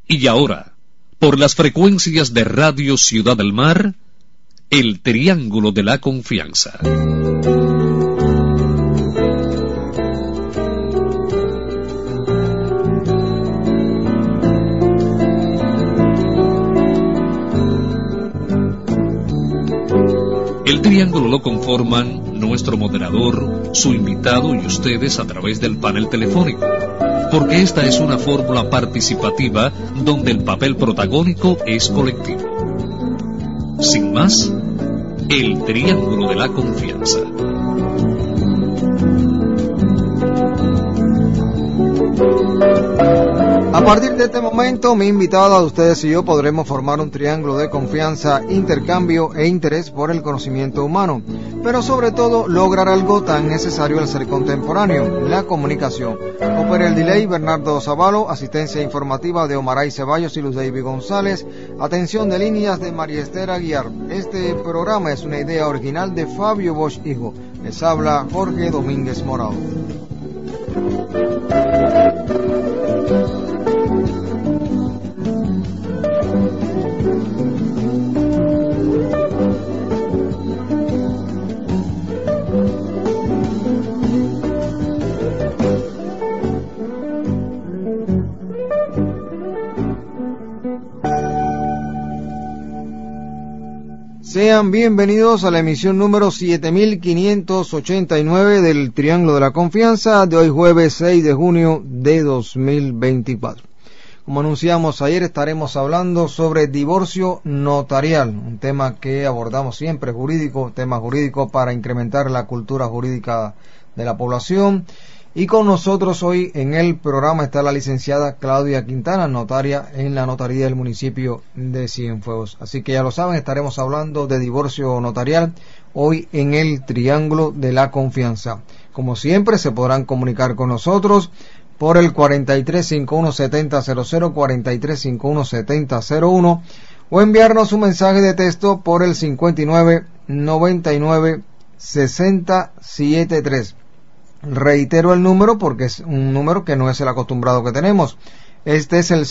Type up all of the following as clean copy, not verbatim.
Y ahora, por las frecuencias de Radio Ciudad del Mar, el Triángulo de la Confianza. El triángulo lo conforman nuestro moderador, su invitado y ustedes a través del panel telefónico, porque esta es una fórmula participativa donde el papel protagónico es colectivo. Sin más, el Triángulo de la Confianza. A partir de este momento, mi invitada, ustedes y yo podremos formar un triángulo de confianza, intercambio e interés por el conocimiento humano, pero sobre todo lograr algo tan necesario al ser contemporáneo, la comunicación. Opera el delay Bernardo Zavalo, asistencia informativa de Omaray Ceballos y Luz David González, atención de líneas de María Esther Aguiar. Este programa es una idea original de Fabio Bosch Hijo. Les habla Jorge Domínguez Morado. Sean bienvenidos a la emisión número 7589 del Triángulo de la Confianza de hoy jueves 6 de junio de 2024. Como anunciamos ayer, estaremos hablando sobre divorcio notarial, un tema que abordamos siempre jurídico, tema jurídico para incrementar la cultura jurídica de la población. Y con nosotros hoy en el programa está la licenciada Claudia Quintana, notaria en la notaría del municipio de Cienfuegos. Así que ya lo saben, estaremos hablando de divorcio notarial hoy en el Triángulo de la Confianza. Como siempre, se podrán comunicar con nosotros por el 4351-7000, 4351-7001, o enviarnos un mensaje de texto por el 5999-6073. Reitero el número porque es un número que no es el acostumbrado que tenemos. Este es el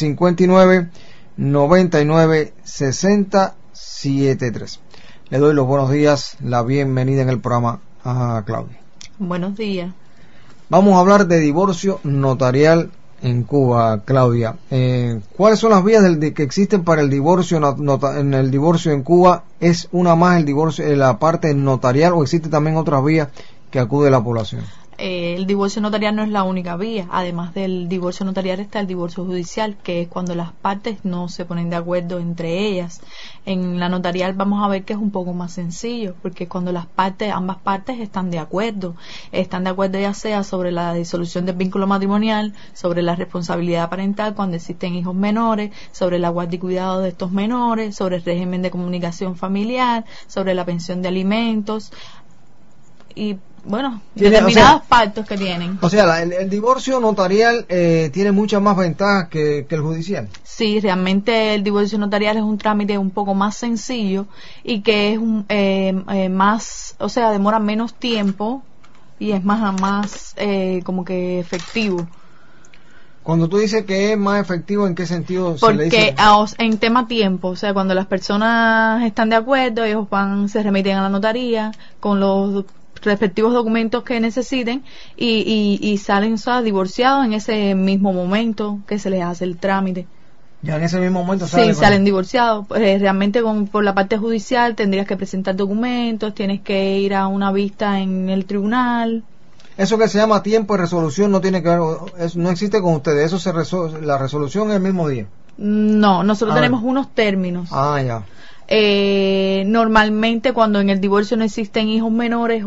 5999-6073. Le doy los buenos días, la bienvenida en el programa a Claudia. Buenos días. Vamos a hablar de divorcio notarial en Cuba, Claudia. ¿Cuáles son las vías que existen para el divorcio en el divorcio en Cuba? ¿Es una más el divorcio en la parte notarial o existen también otras vías que acude la población? El divorcio notarial no es la única vía. Además del divorcio notarial está el divorcio judicial, que es cuando las partes no se ponen de acuerdo entre ellas. En la notarial vamos a ver que es un poco más sencillo, porque cuando ambas partes están de acuerdo ya sea sobre la disolución del vínculo matrimonial, sobre la responsabilidad parental cuando existen hijos menores, sobre la guardia y cuidado de estos menores, sobre el régimen de comunicación familiar, sobre la pensión de alimentos y bueno, determinados pactos que tienen. O sea, el divorcio notarial tiene muchas más ventajas que el judicial. Sí, realmente el divorcio notarial es un trámite un poco más sencillo y que es más, o sea, demora menos tiempo y es más como que efectivo. Cuando tú dices que es más efectivo, ¿en qué sentido se le dice? Porque en tema tiempo, o sea, cuando las personas están de acuerdo, ellos se remiten a la notaría con los respectivos documentos que necesiten y salen divorciados en ese mismo momento que se les hace el trámite. Ya en ese mismo momento salen divorciados. Realmente por la parte judicial tendrías que presentar documentos, tienes que ir a una vista en el tribunal. Eso que se llama tiempo de resolución no tiene que ver, no existe con ustedes, la resolución es el mismo día. No, nosotros tenemos unos términos. Ya. Normalmente cuando en el divorcio no existen hijos menores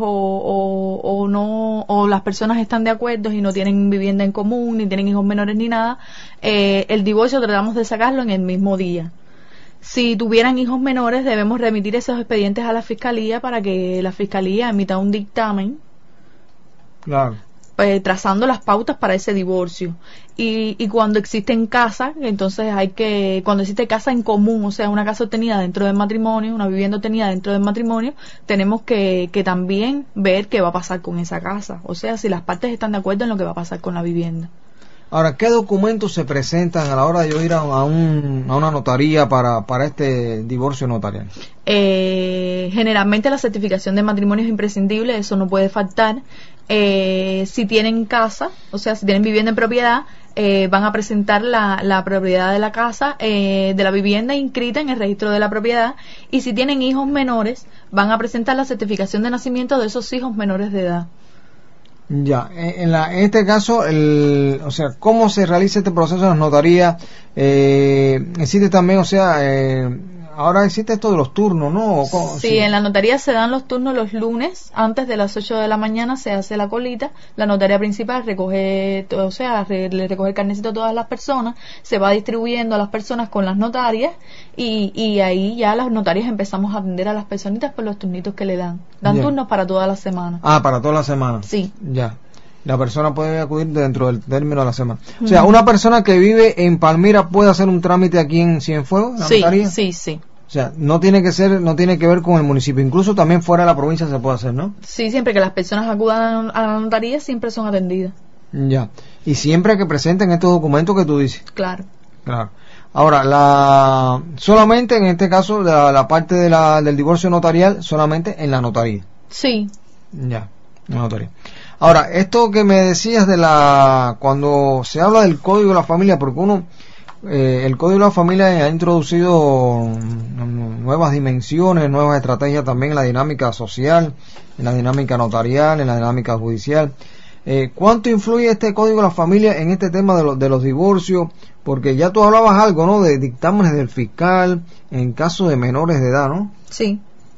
o las personas están de acuerdo y no tienen vivienda en común, ni tienen hijos menores ni nada, el divorcio tratamos de sacarlo en el mismo día. Si tuvieran hijos menores, debemos remitir esos expedientes a la fiscalía para que la fiscalía emita un dictamen. Claro. Trazando las pautas para ese divorcio. Y cuando existen casas, entonces cuando existe casa en común, o sea, una casa obtenida dentro del matrimonio, una vivienda obtenida dentro del matrimonio, tenemos que también ver qué va a pasar con esa casa, o sea, si las partes están de acuerdo en lo que va a pasar con la vivienda. Ahora, ¿qué documentos se presentan a la hora de yo ir a una notaría para este divorcio notarial? Generalmente la certificación de matrimonio es imprescindible, eso no puede faltar. Si tienen casa, o sea, si tienen vivienda en propiedad, van a presentar la propiedad de la casa, de la vivienda inscrita en el registro de la propiedad, y si tienen hijos menores, van a presentar la certificación de nacimiento de esos hijos menores de edad. Ya, en este caso, o sea, ¿cómo se realiza este proceso en las notarías? Existe también, o sea, ahora existe esto de los turnos, ¿no? Sí, en la notaría se dan los turnos los lunes, antes de las 8 de la mañana se hace la colita, la notaría principal recoge, o sea, le recoge el carnecito a todas las personas, se va distribuyendo a las personas con las notarias y ahí ya las notarias empezamos a atender a las personitas por los turnitos que le dan. Dan turnos para toda la semana. Ah, para toda la semana. Sí. Ya. La persona puede acudir dentro del término de la semana. O sea, una persona que vive en Palmira puede hacer un trámite aquí en Cienfuegos, ¿la notaría? Sí. O sea, no tiene que ver con el municipio, incluso también fuera de la provincia se puede hacer, ¿no? Sí, siempre que las personas acudan a la notaría siempre son atendidas. Ya. Y siempre que presenten estos documentos que tú dices. Claro. Ahora, solamente en este caso la parte del divorcio notarial solamente en la notaría. Sí. Ya, en la notaría. Ahora, esto que me decías cuando se habla del Código de la Familia, porque el Código de la Familia ha introducido nuevas dimensiones, nuevas estrategias también en la dinámica social, en la dinámica notarial, en la dinámica judicial. ¿Cuánto influye este Código de la Familia en este tema de los divorcios? Porque ya tú hablabas algo, ¿no? De dictámenes del fiscal en caso de menores de edad, ¿no? Sí.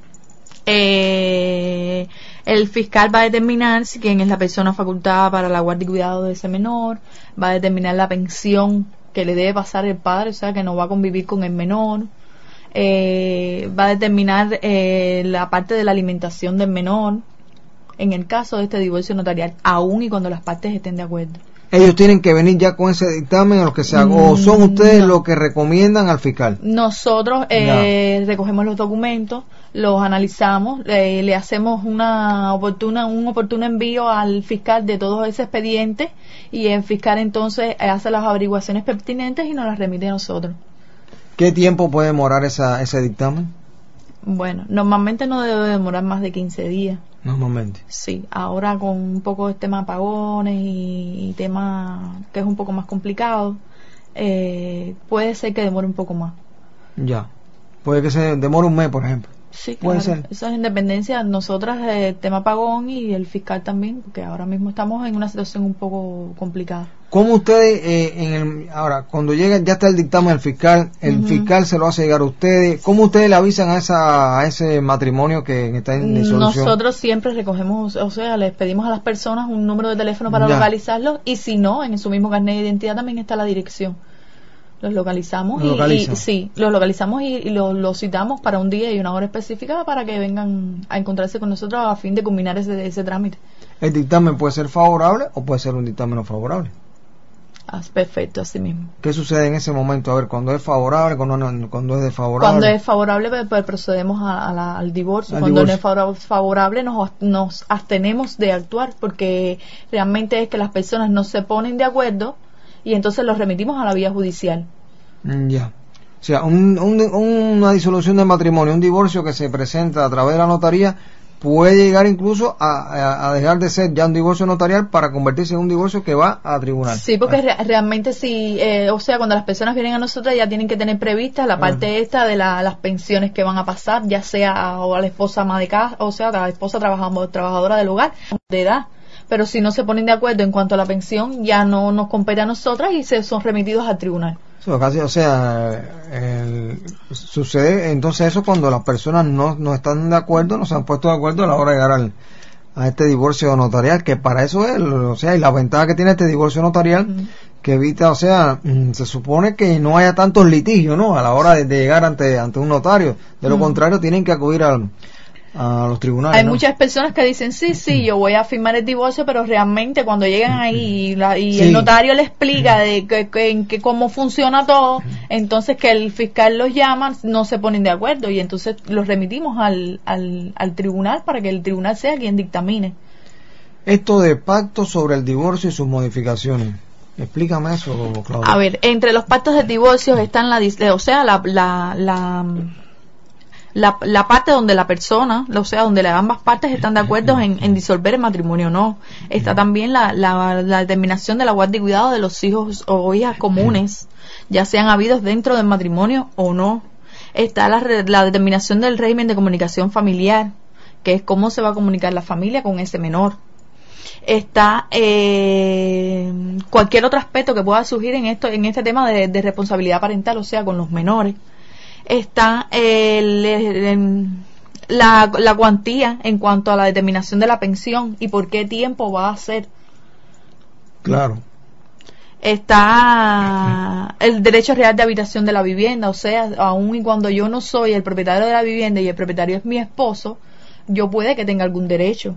El fiscal va a determinar si quién es la persona facultada para la guardia y cuidado de ese menor, va a determinar la pensión que le debe pasar el padre, o sea, que no va a convivir con el menor, va a determinar la parte de la alimentación del menor, en el caso de este divorcio notarial, aún y cuando las partes estén de acuerdo. Ellos tienen que venir ya con ese dictamen a los que se haga, o son ustedes los que recomiendan al fiscal. Nosotros recogemos los documentos, los analizamos, le hacemos un oportuno envío al fiscal de todos esos expedientes y el fiscal entonces hace las averiguaciones pertinentes y nos las remite a nosotros. ¿Qué tiempo puede demorar ese dictamen? Bueno, normalmente no debe demorar más de 15 días. Normalmente. Sí, ahora con un poco de tema apagones y tema que es un poco más complicado, puede ser que demore un poco más. Ya, puede que se demore un mes, por ejemplo. Sí, puede claro. ser. Eso es independencia, nosotras, el tema apagón y el fiscal también, porque ahora mismo estamos en una situación un poco complicada. ¿Cómo ustedes, ahora, cuando llega, ya está el dictamen del fiscal, el fiscal se lo hace llegar a ustedes, ¿cómo ustedes le avisan a ese matrimonio que está en disolución? Nosotros siempre recogemos, o sea, les pedimos a las personas un número de teléfono para localizarlos, y si no, en su mismo carnet de identidad también está la dirección. Los localizamos y los citamos para un día y una hora específica para que vengan a encontrarse con nosotros a fin de culminar ese trámite. ¿El dictamen puede ser favorable o puede ser un dictamen no favorable? Perfecto, así mismo. ¿Qué sucede en ese momento? A ver, cuando es favorable, cuando es desfavorable. Cuando es favorable, pues procedemos al divorcio. Cuando no es favorable, nos abstenemos de actuar, porque realmente es que las personas no se ponen de acuerdo y entonces los remitimos a la vía judicial. Ya. O sea, una disolución de matrimonio, un divorcio que se presenta a través de la notaría, puede llegar incluso a dejar de ser ya un divorcio notarial para convertirse en un divorcio que va a tribunal. Sí, porque realmente sí, o sea, cuando las personas vienen a nosotros ya tienen que tener prevista la parte esta de las pensiones que van a pasar, ya sea a la esposa ama de casa, o sea, a la esposa trabajadora del hogar, de edad. Pero si no se ponen de acuerdo en cuanto a la pensión, ya no nos compete a nosotras y se son remitidos al tribunal. O sea, sucede entonces eso cuando las personas no están de acuerdo, no se han puesto de acuerdo a la hora de llegar a este divorcio notarial, que para eso es, o sea, y la ventaja que tiene este divorcio notarial, que evita, o sea, se supone que no haya tantos litigios, ¿no? A la hora de llegar ante un notario. De lo contrario, tienen que acudir a los tribunales. Hay muchas personas que dicen sí, yo voy a firmar el divorcio, pero realmente cuando llegan ahí y el notario le explica que cómo funciona todo, entonces que el fiscal los llama, no se ponen de acuerdo y entonces los remitimos al tribunal para que el tribunal sea quien dictamine. Esto de pacto sobre el divorcio y sus modificaciones, Explícame eso, Claudia. A ver, entre los pactos de divorcio están la parte donde la persona, o sea, donde ambas partes están de acuerdo en disolver el matrimonio o no. Está también la determinación de la guardia y cuidado de los hijos o hijas comunes, ya sean habidos dentro del matrimonio o no. Está la determinación del régimen de comunicación familiar, que es cómo se va a comunicar la familia con ese menor. Está cualquier otro aspecto que pueda surgir en este tema de responsabilidad parental, o sea, con los menores. Está la cuantía en cuanto a la determinación de la pensión y por qué tiempo va a ser. Claro. Está el derecho real de habitación de la vivienda, o sea, aun y cuando yo no soy el propietario de la vivienda y el propietario es mi esposo, yo puede que tenga algún derecho.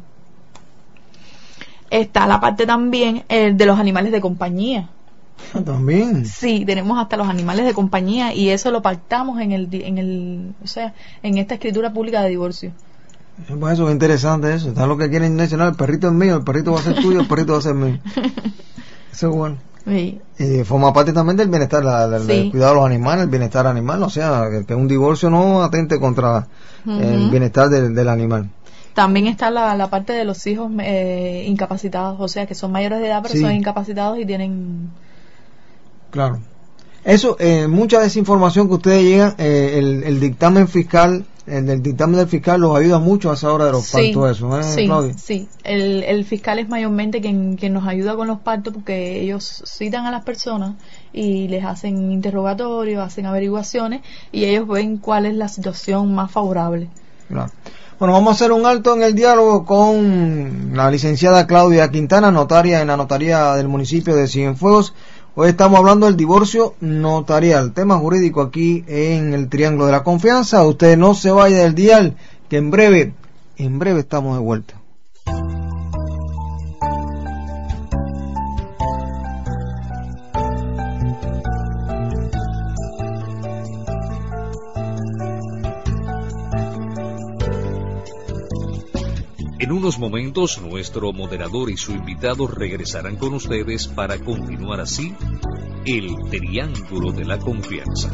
Está la parte también de los animales de compañía. También. Sí, tenemos hasta los animales de compañía y eso lo pactamos en esta escritura pública de divorcio. Pues eso es interesante eso. Está lo que quieren mencionar, el perrito es mío, el perrito va a ser tuyo, el perrito va a ser mío. Eso es bueno. Sí. Y forma parte también del bienestar, el cuidado de los animales, el bienestar animal, o sea, que un divorcio no atente contra el bienestar del animal. También está la parte de los hijos incapacitados, o sea, que son mayores de edad, pero son incapacitados y tienen... Claro. Eso, mucha desinformación que ustedes llegan, el dictamen fiscal, el dictamen del fiscal los ayuda mucho a esa hora de los partos, eso, Claudia? Sí. El fiscal es mayormente quien nos ayuda con los partos porque ellos citan a las personas y les hacen interrogatorios, hacen averiguaciones y ellos ven cuál es la situación más favorable. Claro. Bueno, vamos a hacer un alto en el diálogo con la licenciada Claudia Quintana, notaria en la notaría del municipio de Cienfuegos. Hoy estamos hablando del divorcio notarial, tema jurídico aquí en el Triángulo de la Confianza. Usted no se vaya del dial, que en breve estamos de vuelta. En unos momentos, nuestro moderador y su invitado regresarán con ustedes para continuar así el Triángulo de la Confianza.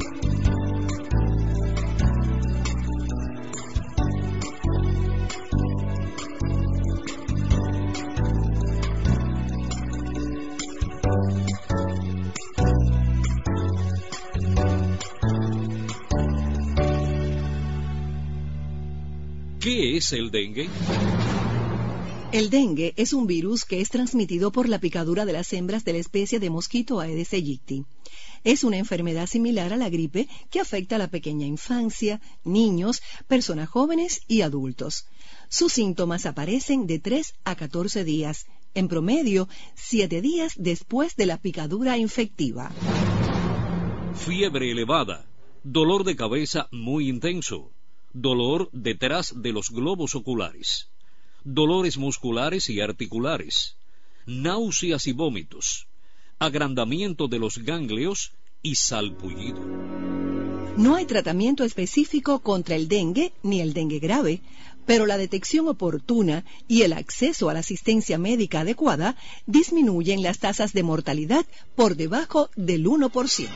¿Qué es el dengue? El dengue es un virus que es transmitido por la picadura de las hembras de la especie de mosquito Aedes aegypti. Es una enfermedad similar a la gripe que afecta a la pequeña infancia, niños, personas jóvenes y adultos. Sus síntomas aparecen de 3 a 14 días, en promedio 7 días después de la picadura infectiva. Fiebre elevada, dolor de cabeza muy intenso, dolor detrás de los globos oculares, dolores musculares y articulares, náuseas y vómitos, agrandamiento de los ganglios y salpullido. No hay tratamiento específico contra el dengue ni el dengue grave, pero la detección oportuna y el acceso a la asistencia médica adecuada disminuyen las tasas de mortalidad por debajo del 1%.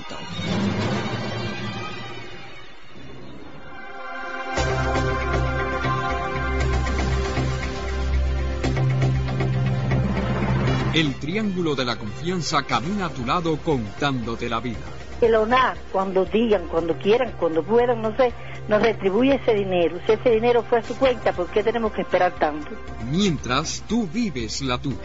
El Triángulo de la Confianza camina a tu lado contándote la vida. El ONA, cuando digan, cuando quieran, cuando puedan, no sé, nos retribuye ese dinero. Si ese dinero fue a su cuenta, ¿por qué tenemos que esperar tanto? Mientras tú vives la tuya.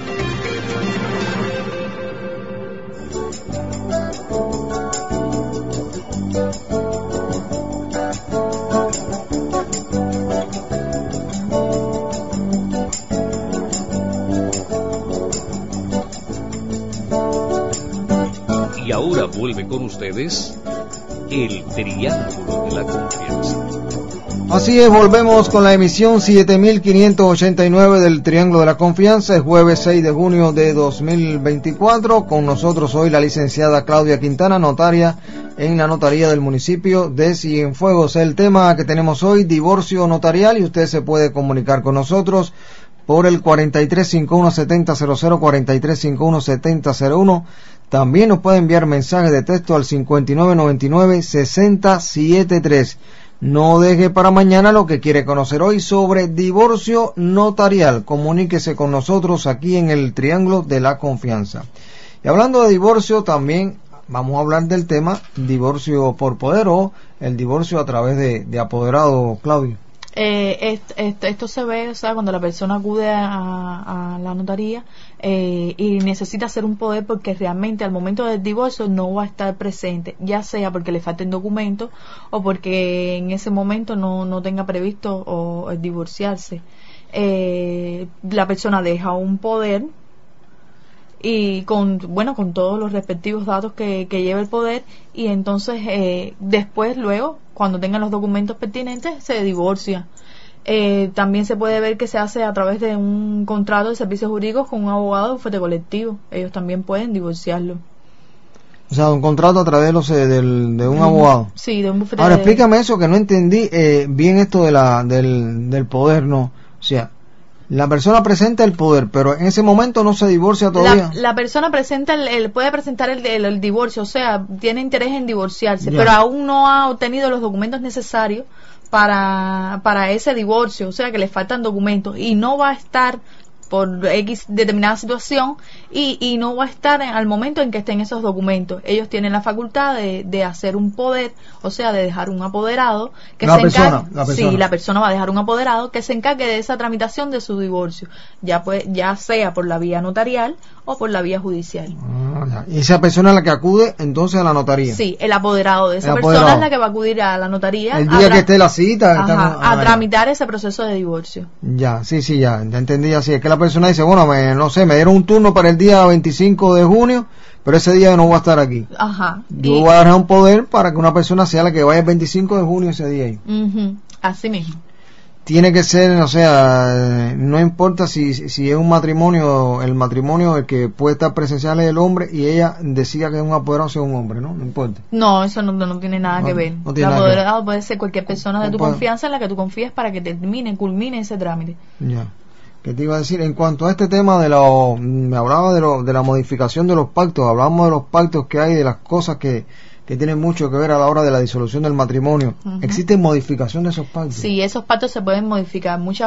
Y ahora vuelve con ustedes el Triángulo de la Confianza. Así es, volvemos con la emisión 7589 del Triángulo de la Confianza. Es jueves 6 de junio de 2024. Con nosotros hoy la licenciada Claudia Quintana, notaria en la notaría del municipio de Cienfuegos. El tema que tenemos hoy, divorcio notarial, y usted se puede comunicar con nosotros por el 4351-7000, 4351-7001. También nos puede enviar mensajes de texto al 5999-6073. No deje para mañana lo que quiere conocer hoy sobre divorcio notarial. Comuníquese con nosotros aquí en el Triángulo de la Confianza. Y hablando de divorcio, también vamos a hablar del tema divorcio por poder o el divorcio a través de apoderado, Claudio. Esto se ve, o sea, cuando la persona acude a la notaría y necesita hacer un poder porque realmente al momento del divorcio no va a estar presente, ya sea porque le falten documentos o porque en ese momento no tenga previsto o divorciarse. La persona deja un poder y con todos los respectivos datos que lleva el poder, y entonces después, luego, cuando tengan los documentos pertinentes, se divorcia. También se puede ver que se hace a través de un contrato de servicios jurídicos con un abogado de bufete colectivo. Ellos también pueden divorciarlo. O sea, un contrato a través de un abogado. Sí, de un bufete. Ahora, explícame eso, que no entendí bien esto del poder, ¿no? O sea, la persona presenta el poder, pero en ese momento no se divorcia todavía. La persona presenta puede presentar el divorcio, o sea, tiene interés en divorciarse, Ya. pero aún no ha obtenido los documentos necesarios para ese divorcio, o sea, que le faltan documentos y no va a estar por X determinada situación y no va a estar al momento en que estén esos documentos. Ellos tienen la facultad de hacer un poder, o sea, de dejar un apoderado que La persona. Sí, la persona va a dejar un apoderado que se encargue de esa tramitación de su divorcio, ya sea por la vía notarial o por la vía judicial. Y esa persona es la que acude entonces a la notaría. Sí, el apoderado de esa El persona apoderado es la que va a acudir a la notaría el día que esté la cita. a tramitar ese proceso de divorcio. Ya, sí, ya entendí así. Es que la persona dice, bueno, no sé, me dieron un turno para el día 25 de junio, pero ese día yo no voy a estar aquí. Ajá. Yo voy a dejar un poder para que una persona sea la que vaya el 25 de junio ese día ahí. Así mismo. Tiene que ser, o sea, no importa si es un matrimonio, el matrimonio el que puede estar presencial es el hombre y ella decida que es un apoderado sea un hombre, ¿no? No importa. No, eso no tiene nada que ver. No tiene el nada apoderado puede ser cualquier persona de tu puede. confianza en la que tú confíes para que culmine ese trámite. Ya. ¿Qué te iba a decir? En cuanto a este tema me hablaba de la modificación de los pactos, hablamos de los pactos que hay, de las cosas que tienen mucho que ver a la hora de la disolución del matrimonio. ¿Existe modificación de esos pactos? Sí, esos pactos se pueden modificar. Muchas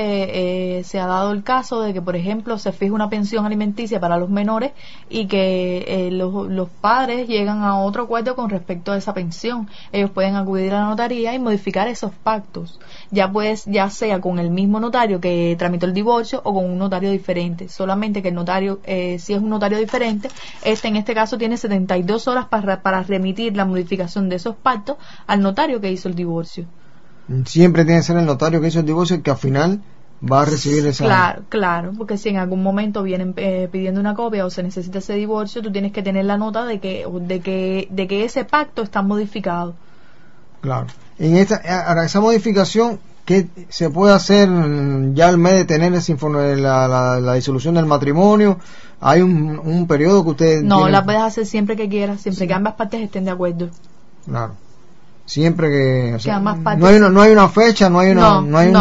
veces se ha dado el caso de que, por ejemplo, se fija una pensión alimenticia para los menores y que los padres llegan a otro acuerdo con respecto a esa pensión. Ellos pueden acudir a la notaría y modificar esos pactos, ya sea con el mismo notario que tramitó el divorcio o con un notario diferente. Solamente que el notario, si es un notario diferente, en este caso tiene 72 horas para remitir la modificación de esos pactos al notario que hizo el divorcio. Siempre tiene que ser el notario que hizo el divorcio el que al final va a recibir esa... Claro, porque si en algún momento vienen pidiendo una copia o se necesita ese divorcio, tú tienes que tener la nota de que ese pacto está modificado. Claro. En esa modificación, ¿qué se puede hacer ya al mes de tener ese informe, la disolución del matrimonio? ¿Hay un periodo que usted No, tiene? la puedes hacer siempre que quieras, siempre que ambas partes estén de acuerdo. Claro. Siempre que... O sea, ambas partes... no hay una fecha, no hay una...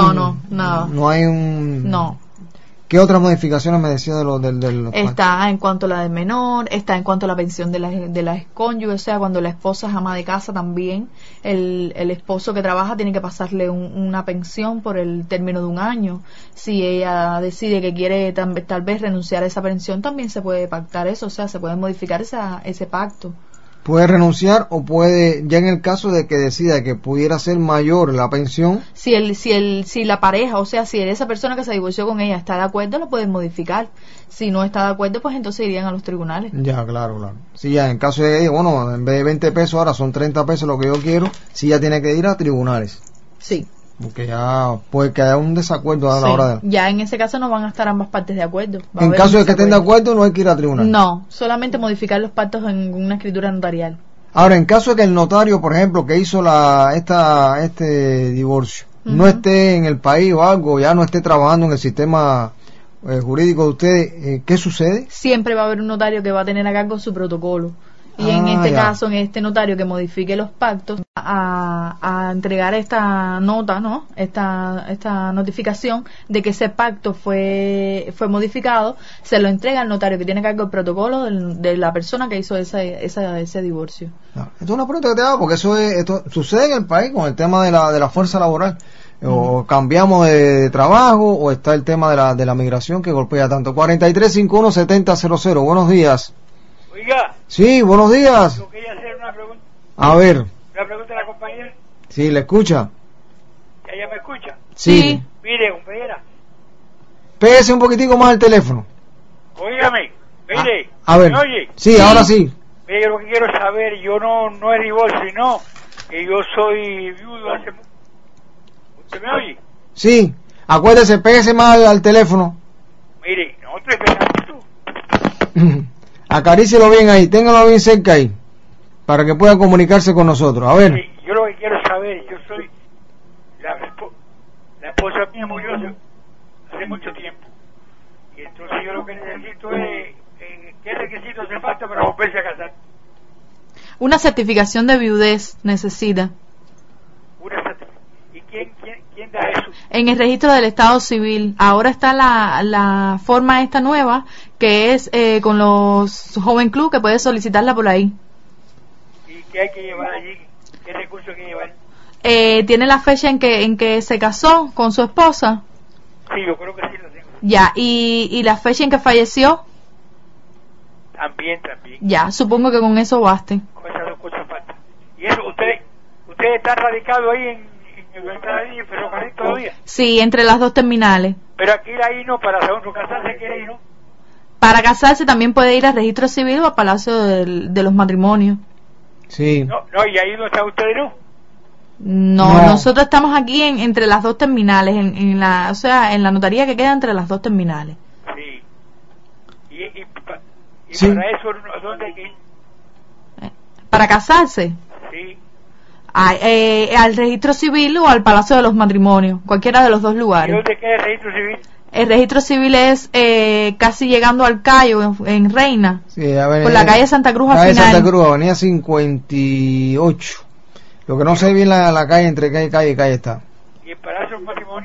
nada. No hay un... No. ¿Qué otras modificaciones me decía de los está en cuanto a la del menor, está en cuanto a la pensión de la excónyuge, o sea, cuando la esposa es ama de casa también, el esposo que trabaja tiene que pasarle una pensión por el término de un año. Si ella decide que quiere tal vez renunciar a esa pensión, también se puede pactar eso, o sea, se puede modificar ese pacto. Puede renunciar o puede, ya en el caso de que decida que pudiera ser mayor la pensión. Si la pareja, o sea, si esa persona que se divorció con ella está de acuerdo, lo pueden modificar. Si no está de acuerdo, pues entonces irían a los tribunales. Ya, claro. Si ya en caso de, bueno, en vez de 20 pesos ahora son 30 pesos lo que yo quiero, si ya tiene que ir a tribunales. Sí. Porque ya puede que haya un desacuerdo a la hora de... Ya en ese caso no van a estar ambas partes de acuerdo. En caso de que estén de acuerdo no hay que ir a tribunal. No, solamente modificar los pactos en una escritura notarial. Ahora, en caso de que el notario, por ejemplo, que hizo este divorcio, no esté en el país o algo, ya no esté trabajando en el sistema jurídico de ustedes, ¿qué sucede? Siempre va a haber un notario que va a tener a cargo su protocolo. Y en este caso, en este notario que modifique los pactos, a entregar esta nota, ¿no? Esta notificación de que ese pacto fue modificado, se lo entrega al notario que tiene cargo el protocolo de la persona que hizo ese divorcio. No, esto es una pregunta que te hago porque esto sucede en el país con el tema de la fuerza laboral. O cambiamos de trabajo o está el tema de la migración que golpea tanto. 4351-7000. Buenos días. Oiga. Sí, buenos días. Yo quería hacer una pregunta. A ver. ¿Una pregunta a la compañera? Sí, ¿le escucha? ¿Ella me escucha? Sí. Mire, compañera. Pégase un poquitico más el teléfono. Óigame, mire. A ver. ¿Me oye? Sí, ahora sí. Mire, lo que quiero saber, yo no es divorcio, no. Que yo soy viudo hace mucho. ¿Usted me oye? Sí. Acuérdese, pégase más al teléfono. Mire, nosotros esperamos. Acarícielo bien ahí, téngalo bien cerca ahí, para que pueda comunicarse con nosotros. A ver. Sí, yo lo que quiero saber, yo soy la esposa mía murió hace mucho tiempo. Y entonces yo lo que necesito es, ¿qué requisitos hace falta para volverse a casar? Una certificación de viudez necesita. ¿Y quién da eso? En el registro del Estado Civil. Ahora está la forma esta nueva, que es con los Joven Club, que puedes solicitarla por ahí. ¿Y qué hay que llevar allí? ¿Qué recursos hay que llevar? ¿Tiene la fecha en que se casó con su esposa? Sí, yo creo que sí lo tengo. Ya, ¿y la fecha en que falleció? También. Ya, supongo que con eso baste. Con esas dos cosas falta. ¿Y eso, usted está radicado ahí en Ferrocarril todavía? Sí, entre las dos terminales. Pero aquí ir ahí no, para uno casarse quiere ir, ¿no? Para casarse también puede ir al registro civil o al Palacio de los Matrimonios. Sí. No, y ahí no está usted, ¿no? No, nosotros estamos aquí entre las dos terminales, en la notaría que queda entre las dos terminales. Sí. ¿Y sí. Para eso, ¿dónde hay que ir? ¿Para casarse? Sí. Al registro civil o al Palacio de los Matrimonios, cualquiera de los dos lugares. ¿Y dónde queda el registro civil? El registro civil es casi llegando al Cayo, en Reina, sí, por la calle Santa Cruz al final. Santa Cruz, avenida 58. Lo que no sé bien la calle, entre qué calle está. ¿Y el Palacio del Matrimonio?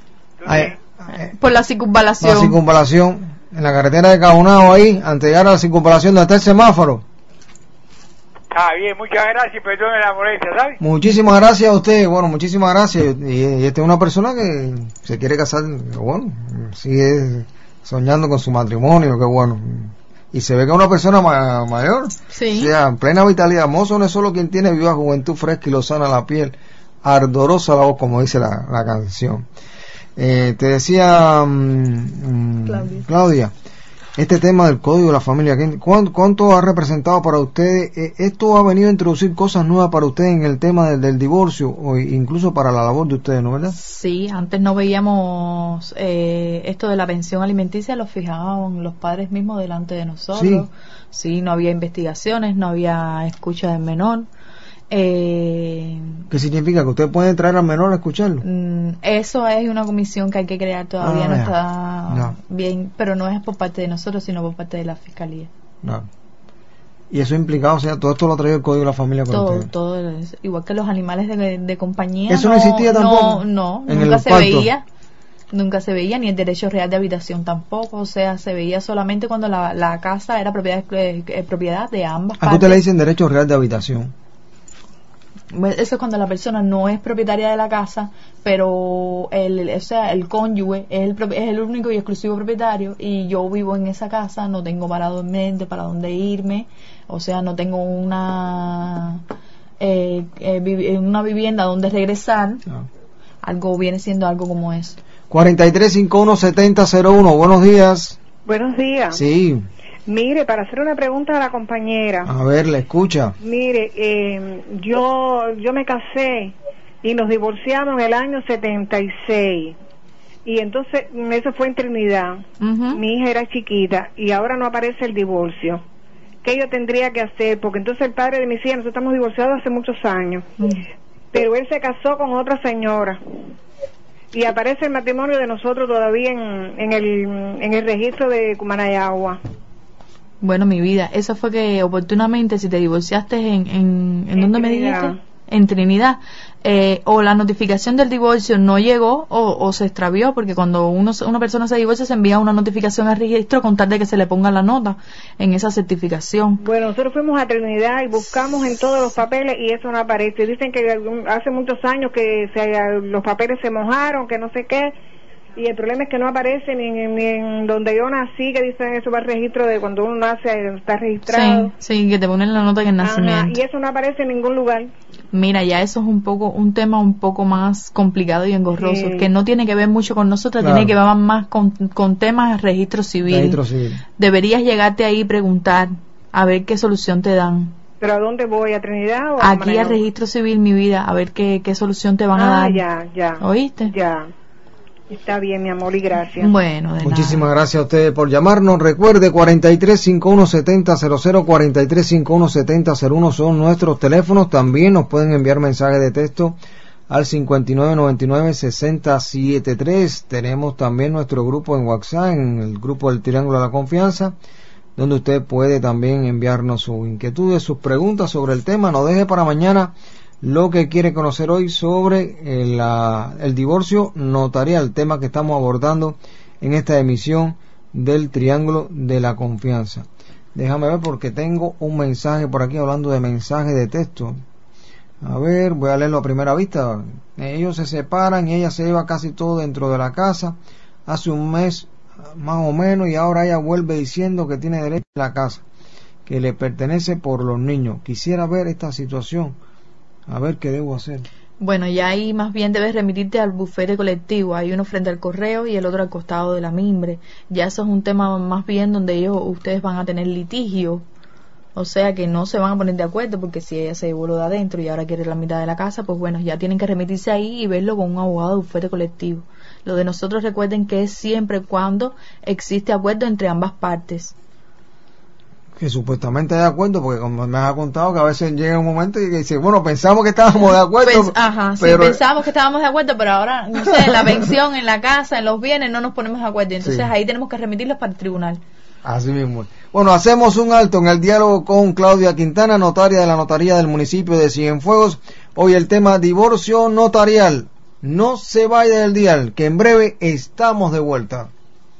Por la circunvalación. La circunvalación, en la carretera de Caunao ahí, antes de llegar a la circunvalación donde está el semáforo. Está bien, muchas gracias, perdone la molestia, ¿sabes? Muchísimas gracias a usted, bueno, muchísimas gracias. Y esta es una persona que se quiere casar, bueno, sigue soñando con su matrimonio, qué bueno. Y se ve que es una persona mayor, sí. O sea, en plena vitalidad. Mozo no es solo quien tiene viva juventud fresca y lozana la piel, ardorosa la voz, como dice la canción. Te decía Claudia, este tema del Código de la Familia, ¿cuánto ha representado para ustedes? ¿Esto ha venido a introducir cosas nuevas para ustedes en el tema del divorcio o incluso para la labor de ustedes, ¿no verdad? Sí, antes no veíamos esto de la pensión alimenticia, lo fijaban los padres mismos delante de nosotros. Sí, no había investigaciones, no había escucha del menor. ¿Qué significa? ¿Que ustedes pueden traer al menor a escucharlo? Eso es una comisión que hay que crear, todavía no está bien, pero no es por parte de nosotros, sino por parte de la Fiscalía. No. Y eso implicado, o sea, todo esto lo ha traído el Código de la Familia con ustedes. Todo, igual que los animales de compañía. ¿Eso no existía tampoco? No, nunca se veía. Nunca se veía, ni el derecho real de habitación tampoco, o sea, se veía solamente cuando la casa era propiedad de ambas partes. ¿A qué usted le dicen derecho real de habitación? Eso es cuando la persona no es propietaria de la casa, pero el cónyuge es el único y exclusivo propietario, y yo vivo en esa casa, no tengo para dormir, para dónde irme, o sea, no tengo una vivienda donde regresar. Algo viene siendo algo como eso. 4351-7001, buenos días. Buenos días. Sí. Mire, para hacer una pregunta a la compañera. A ver, le escucha. Mire, yo me casé y nos divorciamos en el año 76. Y entonces, eso fue en Trinidad. Mi hija era chiquita y ahora no aparece el divorcio. ¿Qué yo tendría que hacer? Porque entonces el padre de mis hijas, nosotros estamos divorciados hace muchos años. Pero él se casó con otra señora. Y aparece el matrimonio de nosotros todavía en el registro de Cumanayagua. Bueno, mi vida, eso fue que oportunamente, si te divorciaste ¿en dónde me dijiste? En Trinidad, o la notificación del divorcio no llegó o se extravió, porque cuando una persona se divorcia se envía una notificación al registro con tal de que se le ponga la nota en esa certificación. Bueno, nosotros fuimos a Trinidad y buscamos en todos los papeles y eso no aparece. Dicen que hace muchos años que los papeles se mojaron, que no sé qué. Y el problema es que no aparece ni en donde yo nací, que dicen eso va al registro de cuando uno nace, está registrado. Sí, que te ponen la nota en el nacimiento. Y eso no aparece en ningún lugar. Mira, ya eso es un tema un poco más complicado y engorroso, que no tiene que ver mucho con nosotros, tiene que ver más con temas de registro civil. Deberías llegarte ahí y preguntar, a ver qué solución te dan. ¿Pero a dónde voy? ¿A Trinidad o aquí al registro civil, mi vida, a ver qué solución te van a dar? Ya. ¿Oíste? Ya. Está bien, mi amor, y gracias. Bueno, de muchísimas nada. gracias a ustedes por llamarnos. Recuerde, 43517000, 43517001 son nuestros teléfonos. También nos pueden enviar mensajes de texto al 5999-6073. Tenemos también nuestro grupo en WhatsApp, en el grupo del Triángulo de la Confianza, donde usted puede también enviarnos sus inquietudes, sus preguntas sobre el tema. No deje para mañana lo que quiere conocer hoy sobre el divorcio notarial, tema que estamos abordando en esta emisión del Triángulo de la Confianza. Déjame ver porque tengo un mensaje por aquí hablando de mensaje de texto. A ver, voy a leerlo a primera vista. Ellos se separan y ella se lleva casi todo dentro de la casa hace un mes más o menos, y ahora ella vuelve diciendo que tiene derecho a la casa, que le pertenece por los niños. Quisiera ver esta situación, a ver qué debo hacer. Bueno, ya ahí más bien debes remitirte al bufete colectivo. Hay uno frente al correo y el otro al costado de la mimbre. Ya eso es un tema más bien donde ustedes van a tener litigio. O sea que no se van a poner de acuerdo, porque si ella se voló de adentro y ahora quiere la mitad de la casa, pues bueno, ya tienen que remitirse ahí y verlo con un abogado de bufete colectivo. Lo de nosotros, recuerden que es siempre cuando existe acuerdo entre ambas partes. Que supuestamente de acuerdo, porque como me has contado que a veces llega un momento y dice, bueno, pensamos que estábamos de acuerdo. Pero sí, pensamos que estábamos de acuerdo, pero ahora, no sé, en la pensión, en la casa, en los bienes, no nos ponemos de acuerdo. Entonces ahí tenemos que remitirlos para el tribunal. Así mismo. Bueno, hacemos un alto en el diálogo con Claudia Quintana, notaria de la notaría del municipio de Cienfuegos. Hoy el tema divorcio notarial. No se vaya del dial, que en breve estamos de vuelta.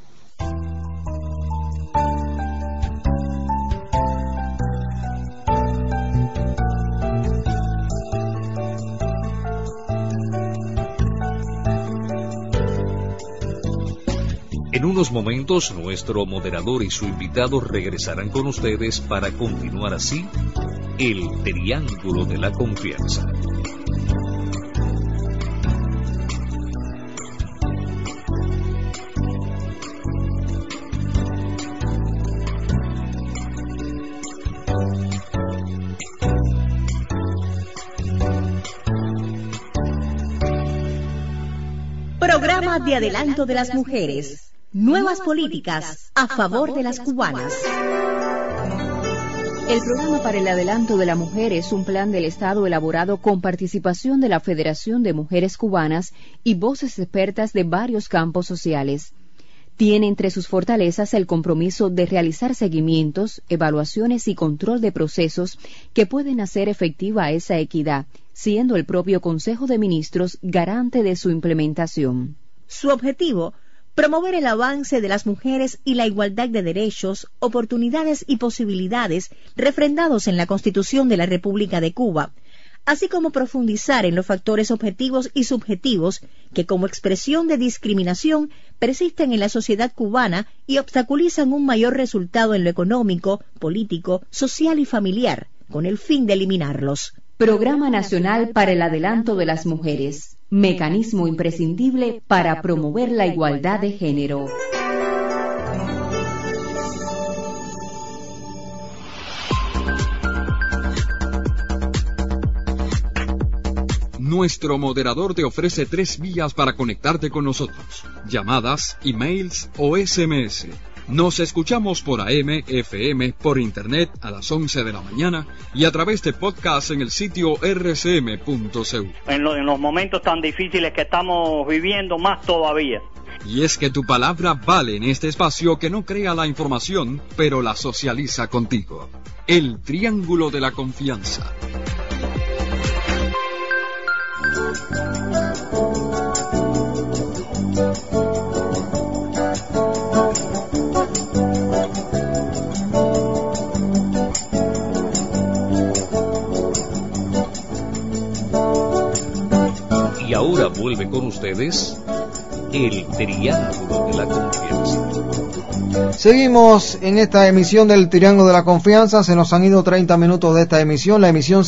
En unos momentos, nuestro moderador y su invitado regresarán con ustedes para continuar así el Triángulo de la Confianza. Programa de adelanto de las mujeres. Nuevas políticas a favor de las cubanas. El programa para el adelanto de la mujer es un plan del Estado elaborado con participación de la Federación de Mujeres Cubanas y voces expertas de varios campos sociales. Tiene entre sus fortalezas el compromiso de realizar seguimientos, evaluaciones y control de procesos que pueden hacer efectiva esa equidad, siendo el propio Consejo de Ministros garante de su implementación. Su objetivo: promover el avance de las mujeres y la igualdad de derechos, oportunidades y posibilidades refrendados en la Constitución de la República de Cuba, así como profundizar en los factores objetivos y subjetivos que como expresión de discriminación persisten en la sociedad cubana y obstaculizan un mayor resultado en lo económico, político, social y familiar, con el fin de eliminarlos. Programa Nacional para el Adelanto de las Mujeres. Mecanismo imprescindible para promover la igualdad de género. Nuestro moderador te ofrece 3 vías para conectarte con nosotros: llamadas, emails o SMS. Nos escuchamos por AM, FM, por internet a las 11 de la mañana y a través de podcast en el sitio rcm.cu. En los momentos tan difíciles que estamos viviendo, más todavía. Y es que tu palabra vale en este espacio que no crea la información, pero la socializa contigo. El Triángulo de la Confianza. Y ahora vuelve con ustedes el Triángulo de la Confianza. Seguimos en esta emisión del Triángulo de la Confianza. Se nos han ido 30 minutos de esta emisión, la emisión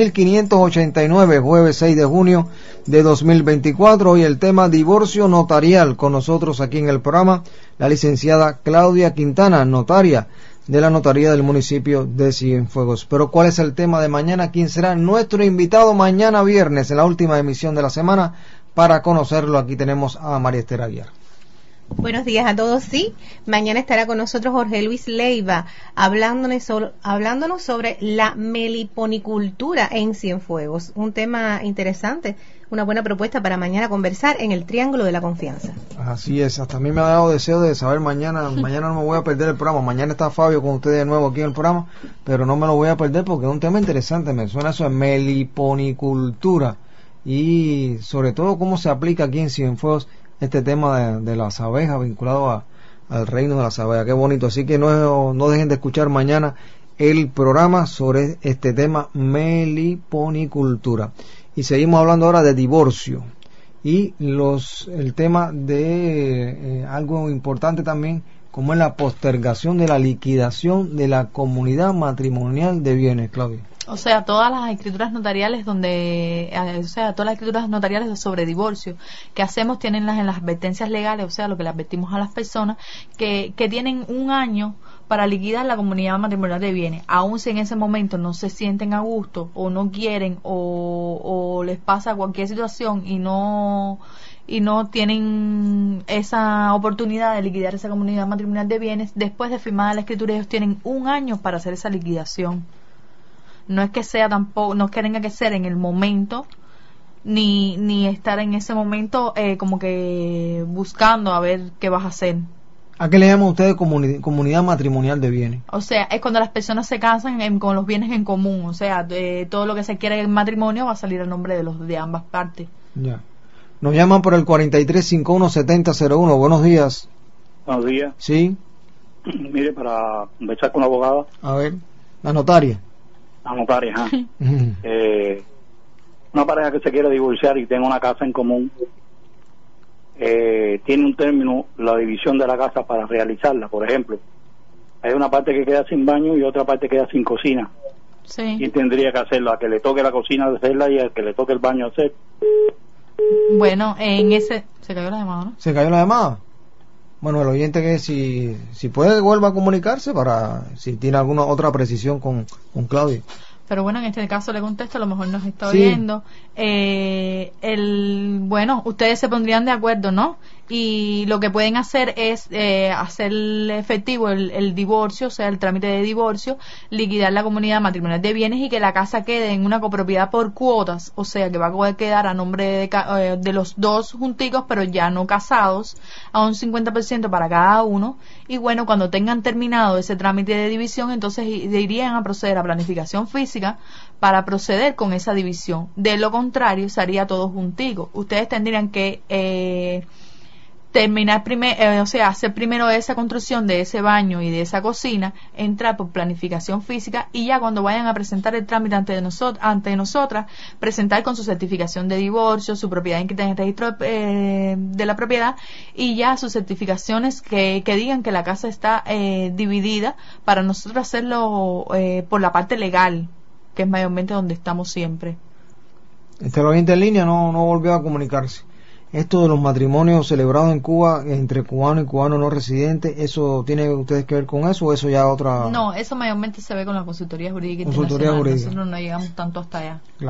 7589, jueves 6 de junio de 2024. Hoy el tema divorcio notarial. Con nosotros aquí en el programa la licenciada Claudia Quintana, notaria de la notaría del municipio de Cienfuegos. Pero ¿cuál es el tema de mañana? ¿Quién será nuestro invitado mañana viernes en la última emisión de la semana? Para conocerlo, aquí tenemos a María Esther Aguiar. Buenos días a todos. Sí, mañana estará con nosotros Jorge Luis Leiva hablándonos sobre la meliponicultura en Cienfuegos. Un tema interesante, una buena propuesta para mañana conversar en el Triángulo de la Confianza. Así es, hasta a mí me ha dado deseo de saber mañana no me voy a perder el programa. Mañana está Fabio con ustedes de nuevo aquí en el programa, pero no me lo voy a perder porque es un tema interesante. Me suena eso de meliponicultura y sobre todo cómo se aplica aquí en Cienfuegos este tema de las abejas vinculado al reino de las abejas. Qué bonito. Así que no dejen de escuchar mañana el programa sobre este tema, meliponicultura. Y seguimos hablando ahora de divorcio y el tema de algo importante también, como es la postergación de la liquidación de la comunidad matrimonial de bienes, Claudia. O sea, todas las escrituras notariales todas las escrituras notariales sobre divorcio que hacemos tienen en las advertencias legales, o sea, lo que le advertimos a las personas que tienen un año para liquidar la comunidad matrimonial de bienes, aun si en ese momento no se sienten a gusto o no quieren o les pasa cualquier situación y no tienen esa oportunidad de liquidar esa comunidad matrimonial de bienes. Después de firmada la escritura, ellos tienen un año para hacer esa liquidación. No es que tenga que ser en el momento, ni estar en ese momento como que buscando a ver qué vas a hacer. ¿A qué le llaman ustedes comunidad matrimonial de bienes? O sea, es cuando las personas se casan con los bienes en común. O sea, todo lo que se quiere en matrimonio va a salir a nombre de ambas partes. Ya. Nos llaman por el 4351-7001. Buenos días. Buenos días. Sí. Mire, para conversar con la abogada. A ver, la notaria. La notaria, ajá. Una pareja que se quiere divorciar y tiene una casa en común, tiene un término, la división de la casa para realizarla. Por ejemplo, hay una parte que queda sin baño y otra parte queda sin cocina. Sí. ¿Quién tendría que hacerlo? A que le toque la cocina hacerla y a que le toque el baño hacer. Bueno, se cayó la llamada, ¿no? ¿Se cayó la llamada? Bueno, el oyente que si puede vuelva a comunicarse para si tiene alguna otra precisión con Claudia. Pero bueno, en este caso le contesto, a lo mejor nos está oyendo. Bueno, ustedes se pondrían de acuerdo, ¿no? Y lo que pueden hacer es hacer efectivo el divorcio, o sea, el trámite de divorcio, liquidar la comunidad matrimonial de bienes y que la casa quede en una copropiedad por cuotas, o sea, que va a poder quedar a nombre de los dos junticos, pero ya no casados, a un 50% para cada uno. Y bueno, cuando tengan terminado ese trámite de división, entonces irían a proceder a planificación física para proceder con esa división. De lo contrario, se haría todo juntico. Ustedes tendrían que terminar primero, hacer primero esa construcción de ese baño y de esa cocina, entrar por planificación física y ya cuando vayan a presentar el trámite ante nosotras, presentar con su certificación de divorcio, su propiedad inscrita en el registro de la propiedad y ya sus certificaciones que digan que la casa está dividida para nosotros hacerlo por la parte legal, que es mayormente donde estamos siempre. El oyente en línea no volvió a comunicarse. Esto de los matrimonios celebrados en Cuba entre cubanos y cubanos no residentes, ¿eso tiene ustedes que ver con eso o eso ya otra...? No, eso mayormente se ve con la consultoría jurídica internacional. Nosotros no llegamos tanto hasta allá. Claro.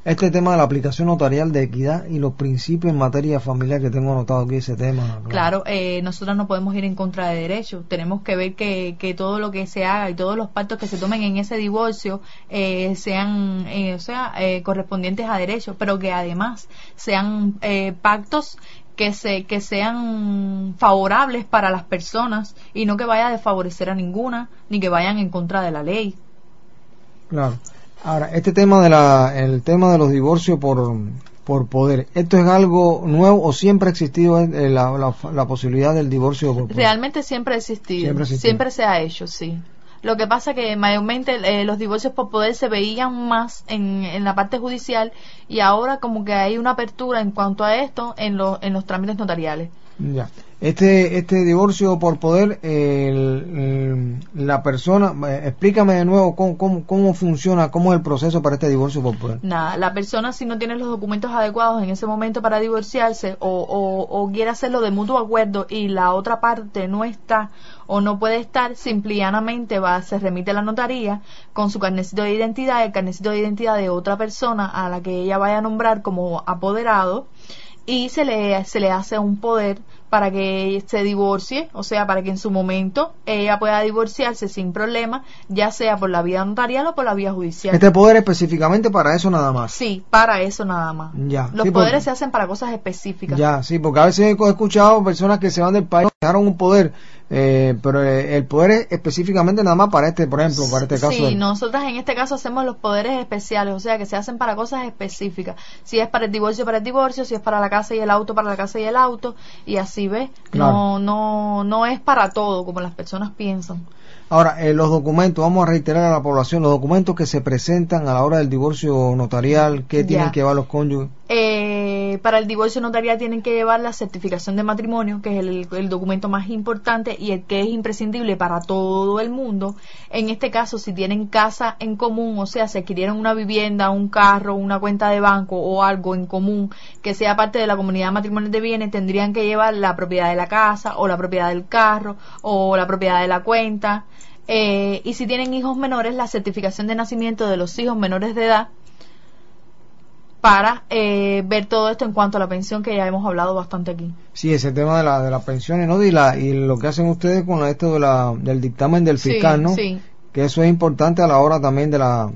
Este tema de la aplicación notarial de equidad y los principios en materia familiar, que tengo anotado aquí ese tema. Claro, nosotros no podemos ir en contra de derechos. Tenemos que ver que todo lo que se haga y todos los pactos que se tomen en ese divorcio sean, correspondientes a derechos, pero que además sean pactos que sean favorables para las personas y no que vaya a desfavorecer a ninguna, ni que vayan en contra de la ley. Claro. Ahora, este tema el tema de los divorcios por poder, ¿esto es algo nuevo o siempre ha existido la posibilidad del divorcio por poder? Realmente siempre ha existido, siempre se ha hecho, sí. Lo que pasa que mayormente los divorcios por poder se veían más en la parte judicial, y ahora como que hay una apertura en cuanto a esto en los trámites notariales. Ya. Este divorcio por poder, la persona, explícame de nuevo cómo funciona, cómo es el proceso para este divorcio por poder. Nada, la persona, si no tiene los documentos adecuados en ese momento para divorciarse o quiere hacerlo de mutuo acuerdo y la otra parte no está o no puede estar, simplemente se remite a la notaría con su carnecito de identidad, el carnecito de identidad de otra persona a la que ella vaya a nombrar como apoderado, y se le hace un poder para que se divorcie, o sea, para que en su momento ella pueda divorciarse sin problema, ya sea por la vía notarial o por la vía judicial. ¿Este poder específicamente para eso nada más? Sí, para eso nada más. Ya, los poderes se hacen para cosas específicas. Ya, sí, porque a veces he escuchado personas que se van del país, dejaron un poder, pero el poder es específicamente nada más para por ejemplo, para este caso. Sí, nosotras en este caso hacemos los poderes especiales, o sea, que se hacen para cosas específicas. Si es para el divorcio, si es para la casa y el auto, para la casa y el auto, y así ves. Claro. No es para todo, como las personas piensan. Ahora, los documentos, vamos a reiterar a la población, los documentos que se presentan a la hora del divorcio notarial, ¿qué tienen que llevar los cónyuges? Para el divorcio notarial tienen que llevar la certificación de matrimonio, que es el documento más importante y el que es imprescindible para todo el mundo. En este caso, si tienen casa en común, o sea, si adquirieron una vivienda, un carro, una cuenta de banco o algo en común que sea parte de la comunidad matrimonial de bienes, tendrían que llevar la propiedad de la casa o la propiedad del carro o la propiedad de la cuenta. Y si tienen hijos menores, la certificación de nacimiento de los hijos menores de edad, para ver todo esto en cuanto a la pensión, que ya hemos hablado bastante aquí. Sí, ese tema de las pensiones, ¿no? Y lo que hacen ustedes con esto del dictamen del fiscal, ¿no? Sí. Que eso es importante a la hora también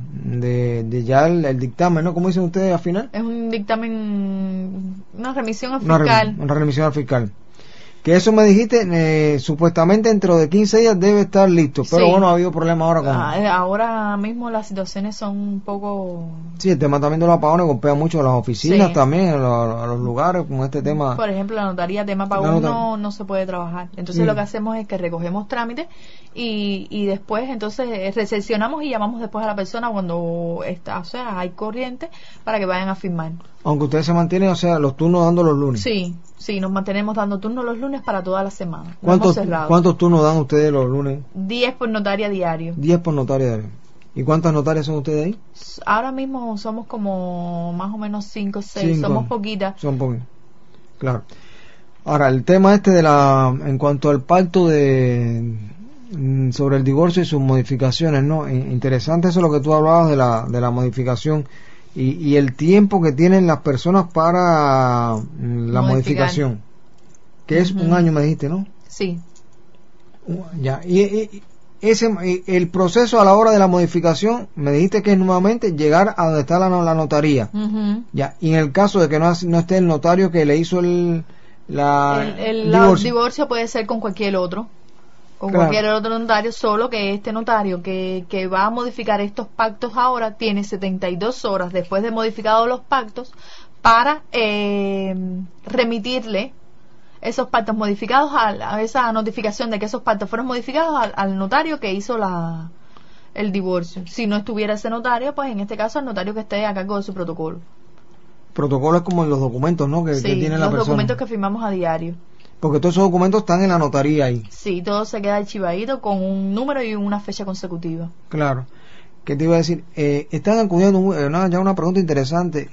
de ya el dictamen, ¿no? ¿Cómo dicen ustedes al final? Es un dictamen, una remisión al fiscal. Una remisión al fiscal. Que eso me dijiste, supuestamente dentro de 15 días debe estar listo, pero bueno, ha habido problemas ahora con... ahora mismo las situaciones son un poco... Sí, el tema también de los apagones golpea mucho a las oficinas también, a los lugares con este tema. Por ejemplo, la notaría, tema apagón no se puede trabajar. Entonces lo que hacemos es que recogemos trámites y después entonces recepcionamos y llamamos después a la persona cuando está, o sea, hay corriente, para que vayan a firmar. Aunque ustedes se mantienen, o sea, los turnos dando los lunes. Sí, nos mantenemos dando turnos los lunes para toda la semana. ¿Cuántos turnos dan ustedes los lunes? 10 por notaria diario. 10 por notaria diario. ¿Y cuántas notarias son ustedes ahí? Ahora mismo somos como más o menos 5 o 6, somos poquitas. Son poquitas, claro. Ahora, el tema en cuanto al pacto sobre el divorcio y sus modificaciones, ¿no? Interesante eso lo que tú hablabas de la modificación. Y el tiempo que tienen las personas para la modificación, que es un año, me dijiste, ¿no? Sí. Ya. Y el proceso a la hora de la modificación, me dijiste que es nuevamente llegar a donde está la notaría. Ya. Y en el caso de que no esté el notario que le hizo el divorcio, puede ser con cualquier otro. Con cualquier otro notario, solo que este notario que va a modificar estos pactos ahora tiene 72 horas después de modificados los pactos para remitirle esos pactos modificados a esa notificación de que esos pactos fueron modificados al notario que hizo el divorcio. Si no estuviera ese notario, pues en este caso el notario que esté a cargo de su protocolo. Protocolo es como en los documentos, ¿no? Que tiene la persona. Los documentos que firmamos a diario. Porque todos esos documentos están en la notaría ahí. Sí, todo se queda archivadito con un número y una fecha consecutiva. Claro. ¿Qué te iba a decir? Están acudiendo ya una pregunta interesante.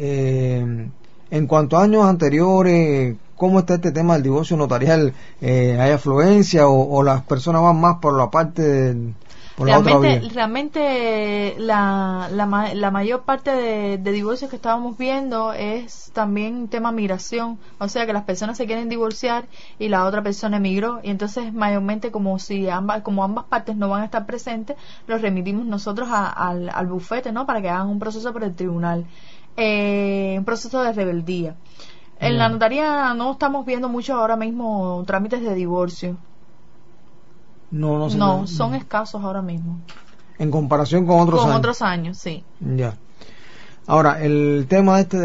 En cuanto a años anteriores, ¿cómo está este tema del divorcio notarial? ¿Hay afluencia o las personas van más por la parte Realmente la mayor parte de divorcios que estábamos viendo es también un tema migración, o sea que las personas se quieren divorciar y la otra persona emigró, y entonces mayormente como ambas partes no van a estar presentes, los remitimos nosotros al bufete, ¿no? Para que hagan un proceso por el tribunal, un proceso de rebeldía. En la notaría no estamos viendo mucho ahora mismo trámites de divorcio. No, son escasos ahora mismo. En comparación con otros años. Con otros años, sí. Ya. Ahora, el tema de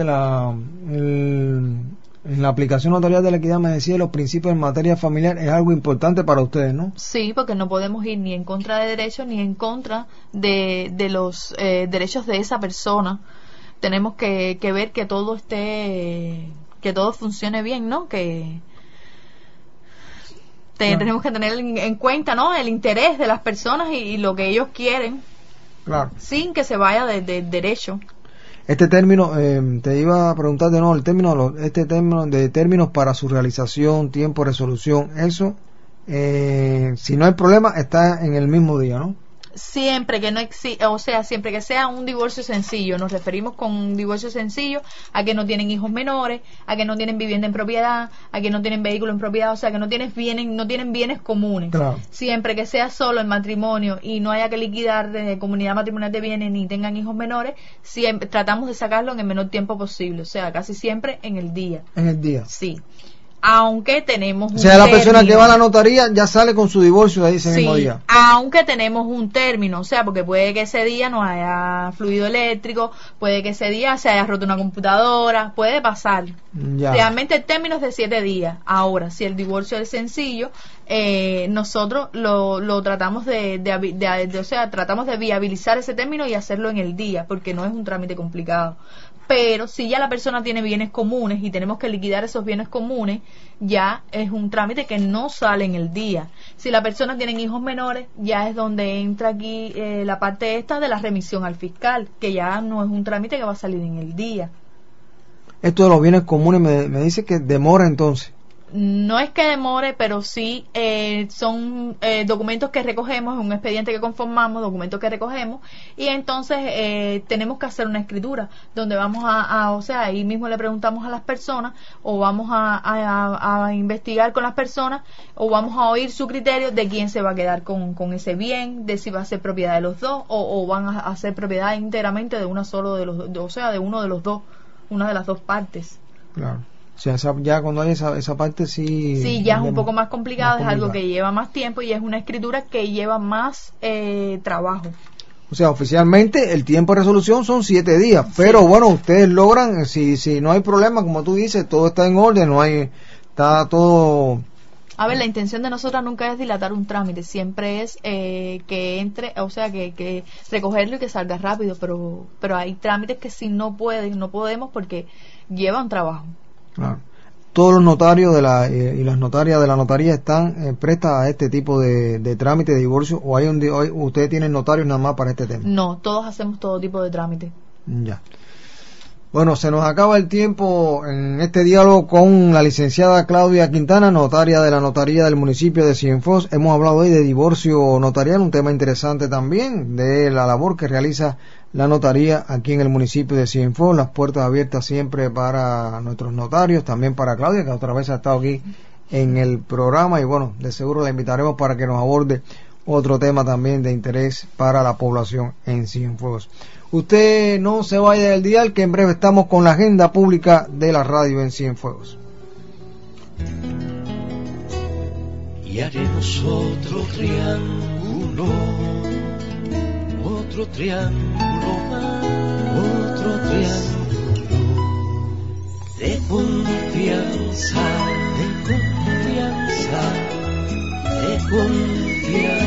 en la aplicación notarial de la equidad, me decía, los principios en materia familiar es algo importante para ustedes, ¿no? Sí, porque no podemos ir ni en contra de derechos ni en contra de los derechos de esa persona. Tenemos que ver que todo que todo funcione bien, ¿no? Tenemos que tener en cuenta, ¿no? El interés de las personas y lo que ellos quieren, claro, sin que se vaya de derecho. Este término, te iba a preguntar de nuevo, este término de términos para su realización, tiempo, resolución, eso, si no hay problema, está en el mismo día, ¿no? Siempre que siempre que sea un divorcio sencillo. Nos referimos con un divorcio sencillo a que no tienen hijos menores, a que no tienen vivienda en propiedad, a que no tienen vehículo en propiedad, o sea que no tienen bienes comunes. Claro. Siempre que sea solo el matrimonio y no haya que liquidar de comunidad matrimonial de bienes ni tengan hijos menores, siempre tratamos de sacarlo en el menor tiempo posible, o sea, casi siempre en el día. En el día. Sí. Aunque tenemos o sea, la persona que va a la notaría ya sale con su divorcio de ahí ese mismo día. Aunque tenemos un término, o sea, porque puede que ese día no haya fluido eléctrico, puede que ese día se haya roto una computadora, puede pasar. Ya. Realmente el término es de 7 días. Ahora, si el divorcio es sencillo, nosotros lo tratamos tratamos de viabilizar ese término y hacerlo en el día, porque no es un trámite complicado. Pero si ya la persona tiene bienes comunes y tenemos que liquidar esos bienes comunes, ya es un trámite que no sale en el día. Si la persona tiene hijos menores, ya es donde entra aquí la parte esta de la remisión al fiscal, que ya no es un trámite que va a salir en el día. Esto de los bienes comunes me dice que demora entonces. No es que demore, pero sí son documentos que recogemos, un expediente que conformamos, documentos que recogemos, y entonces tenemos que hacer una escritura donde vamos o sea, ahí mismo le preguntamos a las personas, o vamos a investigar con las personas, o vamos a oír su criterio de quién se va a quedar con ese bien, de si va a ser propiedad de los dos, o van a ser propiedad íntegramente de uno de los dos, una de las dos partes. Claro. O sea, ya cuando hay esa parte sí ya es un poco más complicado, es algo que lleva más tiempo y es una escritura que lleva más trabajo. O sea, oficialmente el tiempo de resolución son 7 días, pero bueno, ustedes logran, si no hay problema, como tú dices, todo está en orden, está todo. A ver, la intención de nosotras nunca es dilatar un trámite, siempre es que entre, o sea, que recogerlo y que salga rápido, pero hay trámites que si no podemos porque llevan trabajo. Claro. Todos los notarios y las notarias de la notaría están prestas a este tipo de trámite de divorcio, o hay ustedes tienen notarios nada más para este tema. No, todos hacemos todo tipo de trámite. Ya. Bueno, se nos acaba el tiempo en este diálogo con la licenciada Claudia Quintana, notaria de la notaría del municipio de Cienfuegos. Hemos hablado hoy de divorcio notarial, un tema interesante también, de la labor que realiza la notaría aquí en el municipio de Cienfuegos. Las puertas abiertas siempre para nuestros notarios, también para Claudia, que otra vez ha estado aquí en el programa, y bueno, de seguro la invitaremos para que nos aborde otro tema también de interés para la población en Cienfuegos. Usted no se vaya del dial, que en breve estamos con la agenda pública de la radio en Cienfuegos. Y haremos otro triángulo más, otro triángulo de confianza, de confianza, de confianza.